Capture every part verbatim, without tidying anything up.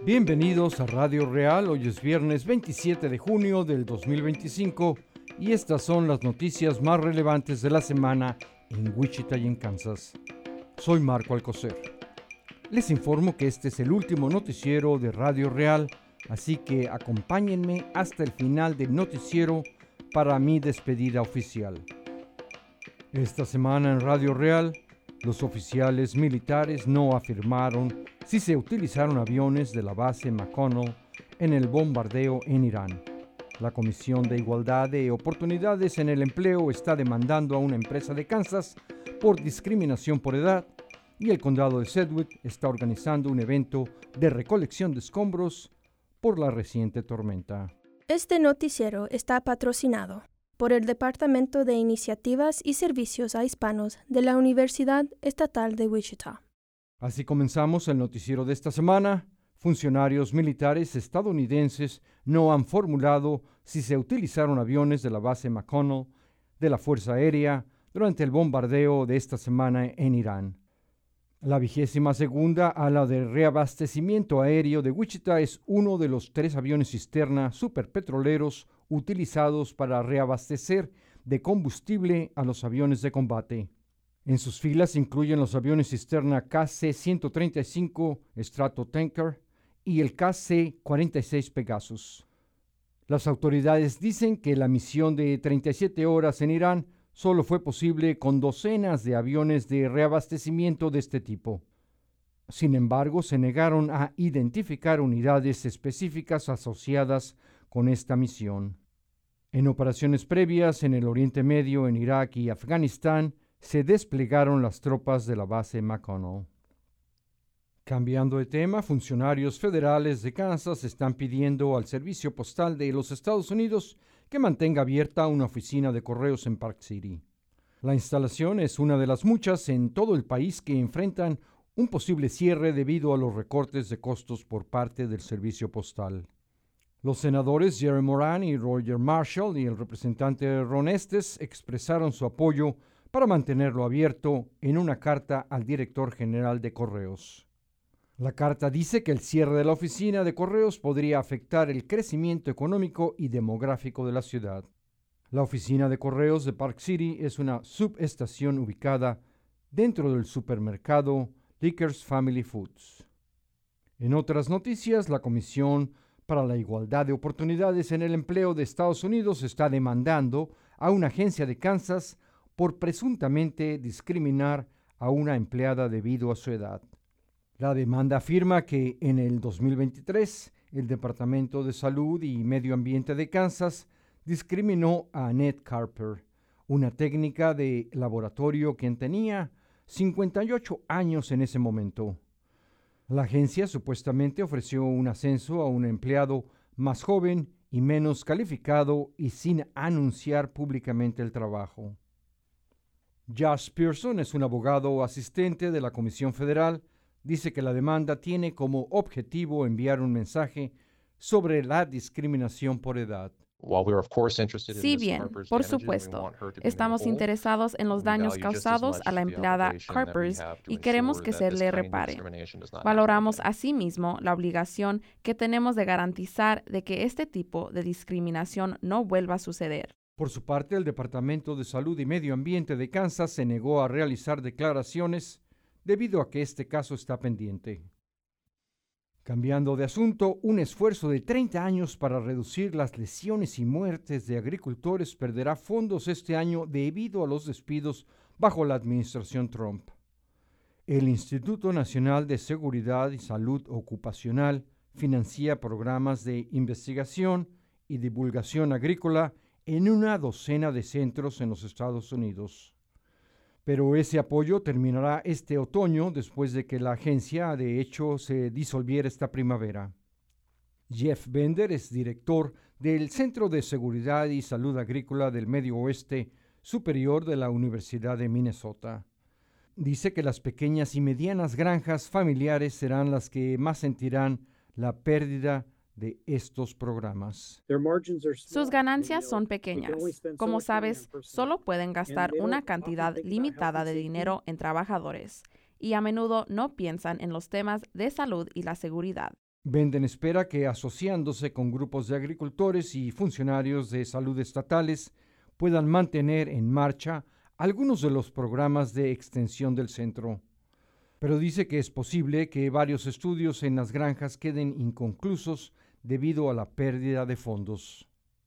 Bienvenidos a Radio Real, hoy es viernes veintisiete de junio del dos mil veinticinco y estas son las noticias más relevantes de la semana en Wichita y en Kansas. Soy Marco Alcocer. Les informo que este es el último noticiero de Radio Real, así que acompáñenme hasta el final del noticiero para mi despedida oficial. Esta semana en Radio Real, los oficiales militares no afirmaron si se utilizaron aviones de la base McConnell en el bombardeo en Irán. La Comisión de Igualdad de Oportunidades en el Empleo está demandando a una empresa de Kansas por discriminación por edad y el condado de Sedgwick está organizando un evento de recolección de escombros por la reciente tormenta. Este noticiero está patrocinado por el Departamento de Iniciativas y Servicios a Hispanos de la Universidad Estatal de Wichita. Así comenzamos el noticiero de esta semana. Funcionarios militares estadounidenses no han formulado si se utilizaron aviones de la base McConnell de la Fuerza Aérea durante el bombardeo de esta semana en Irán. La vigésima segunda ala de reabastecimiento aéreo de Wichita es uno de los tres aviones cisterna superpetroleros utilizados para reabastecer de combustible a los aviones de combate. En sus filas incluyen los aviones cisterna K C ciento treinta y cinco Stratotanker y el K C cuarenta y seis Pegasus. Las autoridades dicen que la misión de treinta y siete horas en Irán solo fue posible con docenas de aviones de reabastecimiento de este tipo. Sin embargo, se negaron a identificar unidades específicas asociadas con esta misión. En operaciones previas en el Oriente Medio, en Irak y Afganistán, se desplegaron las tropas de la base McConnell. Cambiando de tema, funcionarios federales de Kansas están pidiendo al Servicio Postal de los Estados Unidos que mantenga abierta una oficina de correos en Park City. La instalación es una de las muchas en todo el país que enfrentan un posible cierre debido a los recortes de costos por parte del servicio postal. Los senadores Jerry Moran y Roger Marshall y el representante Ron Estes expresaron su apoyo para mantenerlo abierto en una carta al director general de Correos. La carta dice que el cierre de la oficina de correos podría afectar el crecimiento económico y demográfico de la ciudad. La oficina de correos de Park City es una subestación ubicada dentro del supermercado Lickers Family Foods. En otras noticias, la Comisión para la Igualdad de Oportunidades en el Empleo de Estados Unidos está demandando a una agencia de Kansas por presuntamente discriminar a una empleada debido a su edad. La demanda afirma que en el dos mil veintitrés el Departamento de Salud y Medio Ambiente de Kansas discriminó a Annette Carper, una técnica de laboratorio quien tenía cincuenta y ocho años en ese momento. La agencia supuestamente ofreció un ascenso a un empleado más joven y menos calificado y sin anunciar públicamente el trabajo. Josh Pearson es un abogado asistente de la Comisión Federal. Dice que la demanda tiene como objetivo enviar un mensaje sobre la discriminación por edad. Sí bien, por supuesto, estamos interesados en los daños causados a la empleada Carpers y queremos que se le repare. Valoramos asimismo la obligación que tenemos de garantizar de que este tipo de discriminación no vuelva a suceder. Por su parte, el Departamento de Salud y Medio Ambiente de Kansas se negó a realizar declaraciones debido a que este caso está pendiente. Cambiando de asunto, un esfuerzo de treinta años para reducir las lesiones y muertes de agricultores perderá fondos este año debido a los despidos bajo la administración Trump. El Instituto Nacional de Seguridad y Salud Ocupacional financia programas de investigación y divulgación agrícola en una docena de centros en los Estados Unidos. Pero ese apoyo terminará este otoño después de que la agencia, de hecho, se disolviera esta primavera. Jeff Bender es director del Centro de Seguridad y Salud Agrícola del Medio Oeste Superior de la Universidad de Minnesota. Dice que las pequeñas y medianas granjas familiares serán las que más sentirán la pérdida de estos programas. Sus ganancias son pequeñas. Como sabes, solo pueden gastar una cantidad limitada de dinero en trabajadores y a menudo no piensan en los temas de salud y la seguridad. Venden espera que asociándose con grupos de agricultores y funcionarios de salud estatales puedan mantener en marcha algunos de los programas de extensión del centro. Pero dice que es posible que varios estudios en las granjas queden inconclusos debido a la pérdida de fondos.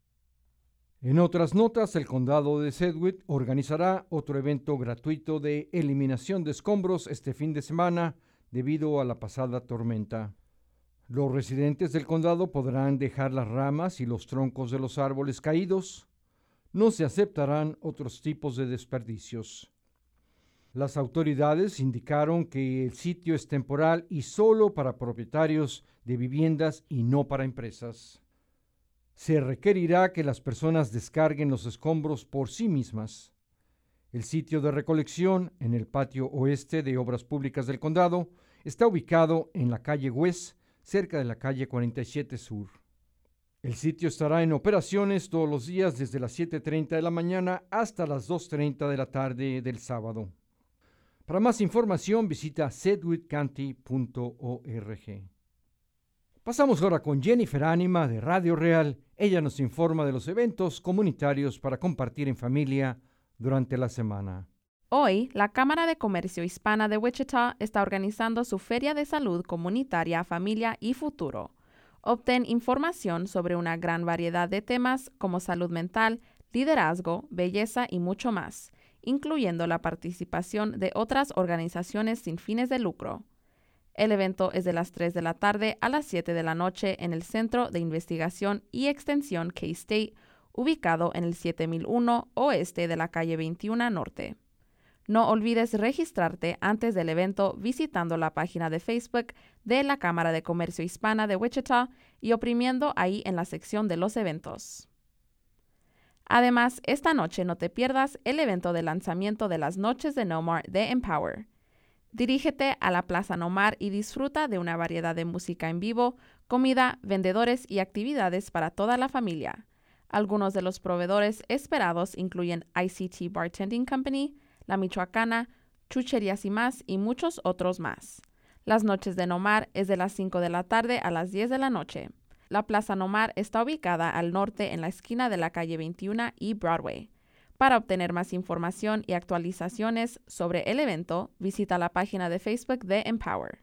En otras notas, el condado de Sedgwick organizará otro evento gratuito de eliminación de escombros este fin de semana debido a la pasada tormenta. Los residentes del condado podrán dejar las ramas y los troncos de los árboles caídos. No se aceptarán otros tipos de desperdicios. Las autoridades indicaron que el sitio es temporal y solo para propietarios de viviendas y no para empresas. Se requerirá que las personas descarguen los escombros por sí mismas. El sitio de recolección en el patio oeste de Obras Públicas del condado está ubicado en la calle West, cerca de la calle cuarenta y siete Sur. El sitio estará en operaciones todos los días desde las siete treinta de la mañana hasta las dos treinta de la tarde del sábado. Para más información visita sedgwick county punto org. Pasamos ahora con Jennifer Ánima de Radio Real. Ella nos informa de los eventos comunitarios para compartir en familia durante la semana. Hoy, la Cámara de Comercio Hispana de Wichita está organizando su Feria de Salud Comunitaria, Familia y Futuro. Obtén información sobre una gran variedad de temas como salud mental, liderazgo, belleza y mucho más, incluyendo la participación de otras organizaciones sin fines de lucro. El evento es de las tres de la tarde a las siete de la noche en el Centro de Investigación y Extensión K-State, ubicado en el siete mil uno oeste de la calle veintiuno Norte. No olvides registrarte antes del evento visitando la página de Facebook de la Cámara de Comercio Hispana de Wichita y oprimiendo ahí en la sección de los eventos. Además, esta noche no te pierdas el evento de lanzamiento de las Noches de Nomar de Empower. Dirígete a la Plaza Nomar y disfruta de una variedad de música en vivo, comida, vendedores y actividades para toda la familia. Algunos de los proveedores esperados incluyen I C T Bartending Company, La Michoacana, Chucherías y más y muchos otros más. Las Noches de Nomar es de las cinco de la tarde a las diez de la noche. La Plaza Nomar está ubicada al norte en la esquina de la calle veintiuno y Broadway. Para obtener más información y actualizaciones sobre el evento, visita la página de Facebook de Empower.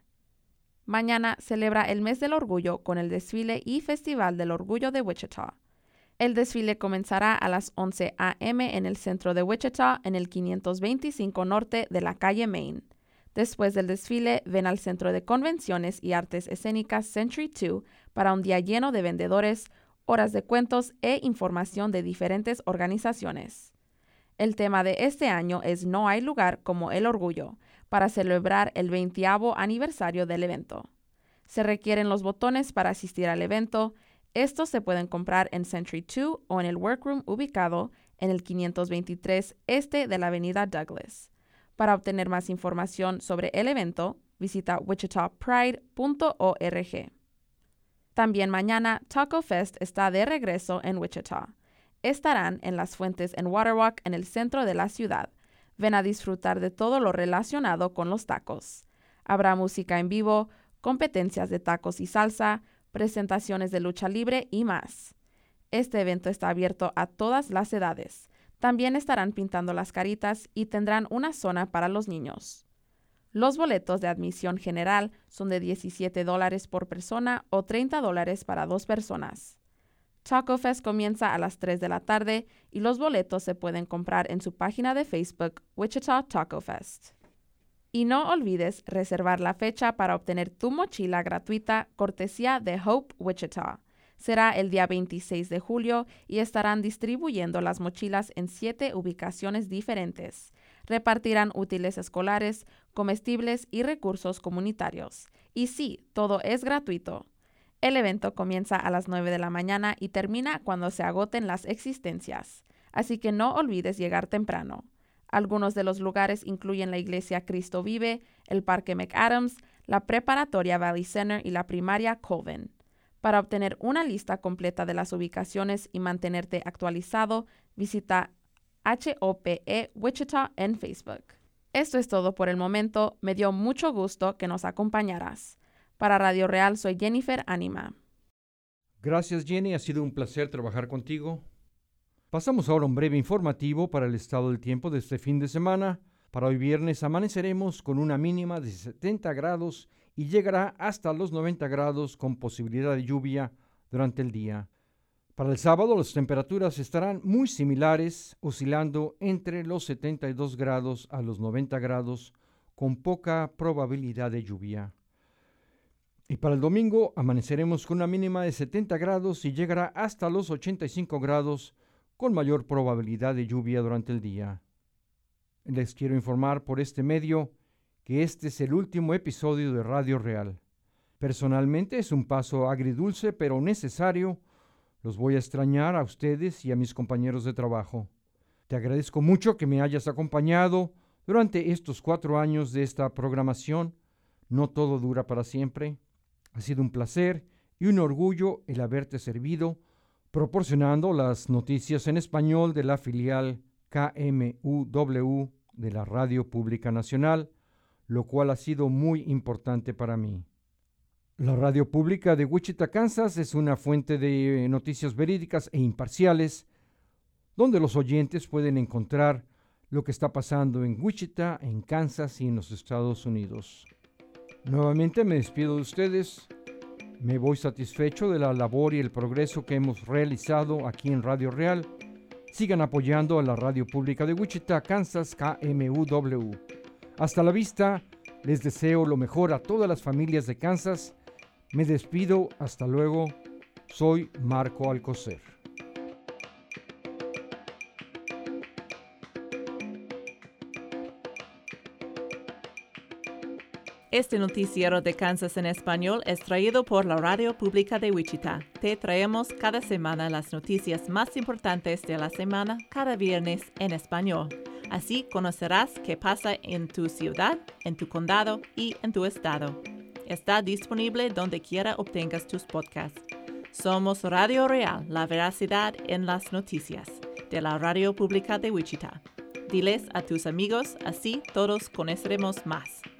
Mañana celebra el Mes del Orgullo con el desfile y Festival del Orgullo de Wichita. El desfile comenzará a las once a eme en el centro de Wichita, en el quinientos veinticinco norte de la calle Main. Después del desfile, ven al Centro de Convenciones y Artes Escénicas Century dos para un día lleno de vendedores, horas de cuentos e información de diferentes organizaciones. El tema de este año es No hay lugar como el orgullo, para celebrar el veintiavo aniversario del evento. Se requieren los botones para asistir al evento. Estos se pueden comprar en Century dos o en el Workroom ubicado en el quinientos veintitrés este de la avenida Douglas. Para obtener más información sobre el evento, visita wichita pride punto org. También mañana, Taco Fest está de regreso en Wichita. Estarán en las fuentes en Waterwalk en el centro de la ciudad. Ven a disfrutar de todo lo relacionado con los tacos. Habrá música en vivo, competencias de tacos y salsa, presentaciones de lucha libre y más. Este evento está abierto a todas las edades. También estarán pintando las caritas y tendrán una zona para los niños. Los boletos de admisión general son de diecisiete dólares por persona o treinta dólares para dos personas. Taco Fest comienza a las tres de la tarde y los boletos se pueden comprar en su página de Facebook Wichita Taco Fest. Y no olvides reservar la fecha para obtener tu mochila gratuita cortesía de Hope Wichita. Será el día veintiséis de julio y estarán distribuyendo las mochilas en siete ubicaciones diferentes. Repartirán útiles escolares, comestibles y recursos comunitarios. Y sí, todo es gratuito. El evento comienza a las nueve de la mañana y termina cuando se agoten las existencias. Así que no olvides llegar temprano. Algunos de los lugares incluyen la Iglesia Cristo Vive, el Parque McAdams, la Preparatoria Valley Center y la Primaria Colvin. Para obtener una lista completa de las ubicaciones y mantenerte actualizado, visita H O P E Wichita en Facebook. Esto es todo por el momento. Me dio mucho gusto que nos acompañaras. Para Radio Real, soy Jennifer Anima. Gracias, Jenny. Ha sido un placer trabajar contigo. Pasamos ahora a un breve informativo para el estado del tiempo de este fin de semana. Para hoy viernes amaneceremos con una mínima de setenta grados y llegará hasta los noventa grados con posibilidad de lluvia durante el día. Para el sábado las temperaturas estarán muy similares, oscilando entre los setenta y dos grados a los noventa grados con poca probabilidad de lluvia. Y para el domingo amaneceremos con una mínima de setenta grados y llegará hasta los ochenta y cinco grados con mayor probabilidad de lluvia durante el día. Les quiero informar por este medio que este es el último episodio de Radio Real. Personalmente es un paso agridulce pero necesario. Los voy a extrañar a ustedes y a mis compañeros de trabajo. Te agradezco mucho que me hayas acompañado durante estos cuatro años de esta programación. No todo dura para siempre. Ha sido un placer y un orgullo el haberte servido, proporcionando las noticias en español de la filial K M U W de la Radio Pública Nacional, lo cual ha sido muy importante para mí. La Radio Pública de Wichita, Kansas es una fuente de noticias verídicas e imparciales, donde los oyentes pueden encontrar lo que está pasando en Wichita, en Kansas y en los Estados Unidos. Nuevamente me despido de ustedes. Me voy satisfecho de la labor y el progreso que hemos realizado aquí en Radio Real. Sigan apoyando a la Radio Pública de Wichita, Kansas, K M U W. Hasta la vista, les deseo lo mejor a todas las familias de Kansas. Me despido, hasta luego. Soy Marco Alcocer. Este noticiero de Kansas en español es traído por la Radio Pública de Wichita. Te traemos cada semana las noticias más importantes de la semana, cada viernes en español. Así conocerás qué pasa en tu ciudad, en tu condado y en tu estado. Está disponible donde quiera obtengas tus podcasts. Somos Radio Real, la veracidad en las noticias, de la Radio Pública de Wichita. Diles a tus amigos, así todos conoceremos más.